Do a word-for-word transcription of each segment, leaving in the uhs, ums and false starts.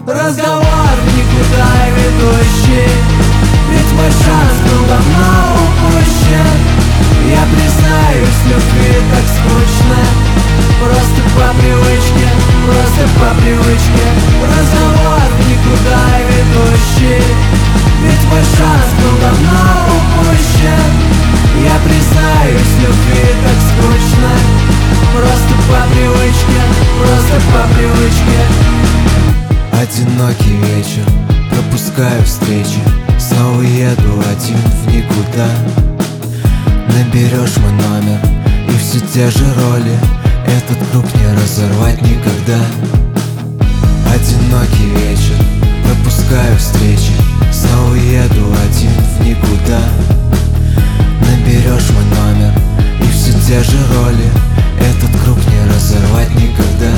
Разговор в никуда ведущий, ведь мой шанс был давно упущен. Я признаюсь, любви так скучно, просто по привычке, просто по привычке. Разговор в никуда ведущий, ведь мой шанс был давно упущен. Я признаюсь, любви так скучно, просто по привычке, просто по привычке. Одинокий вечер, пропускаю встречи, снова еду один в никуда. Наберешь мой номер, и все те же роли, этот круг не разорвать никогда. Одинокий вечер, пропускаю встречи, снова еду один в никуда. Наберешь мой номер, и все те же роли, этот круг не разорвать никогда.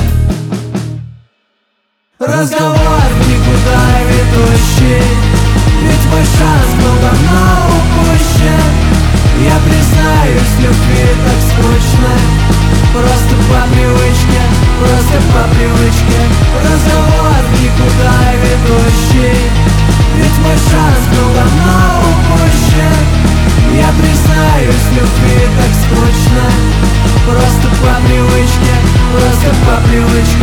Разговор в никуда ведущий, ведь мой шанс был давно упущен. Я признаюсь, любви так скучно, просто по привычке, просто по привычке. Разговор в никуда ведущий, ведь мой шанс был давно упущен. Я признаюсь, любви так скучно, просто по привычке, просто по привычке.